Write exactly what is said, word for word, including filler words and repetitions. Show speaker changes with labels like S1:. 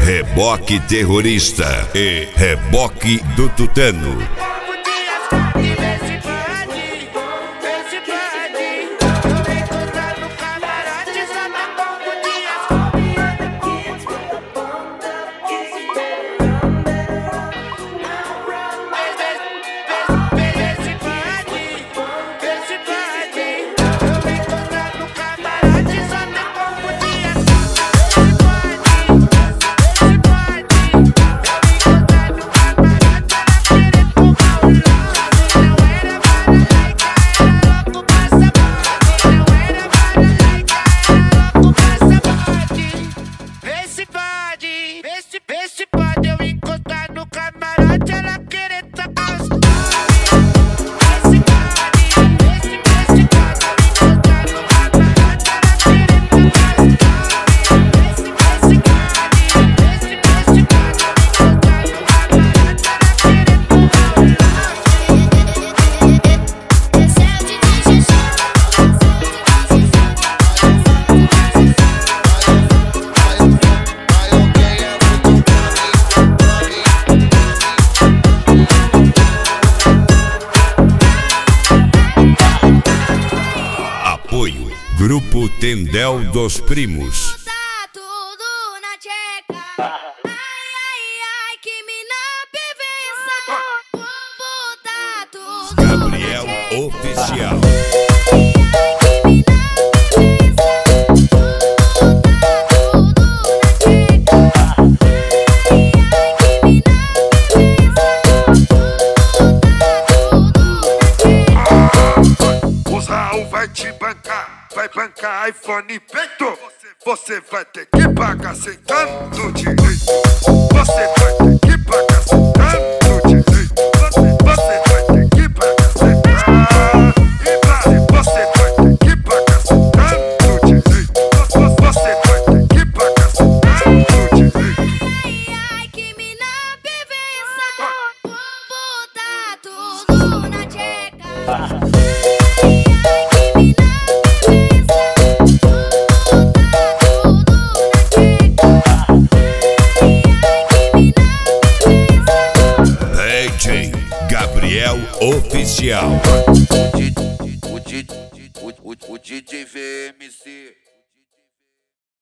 S1: Reboque Terrorista e Reboque do Tutano. Apoio Grupo Tendel dos Primos.
S2: Tá tudo na tcheca. Ai, ai, ai, que mina bebença. Vou botar tudo
S1: Gabriel
S2: na tcheca.
S1: Oficial.
S3: Vai te bancar, vai bancar iPhone peito. Você vai ter que pagar sentando direito. Você vai ter que pagar sentando direito. Você, você vai ter que pagar sentando. E vai, você vai ter que pagar sentando direito. Você, você vai ter que pagar sentando direito.
S2: Ai, ai, que mina bebença. Vou botar tudo na tcheca.
S1: Gabriel Oficial.
S4: O D J V M C.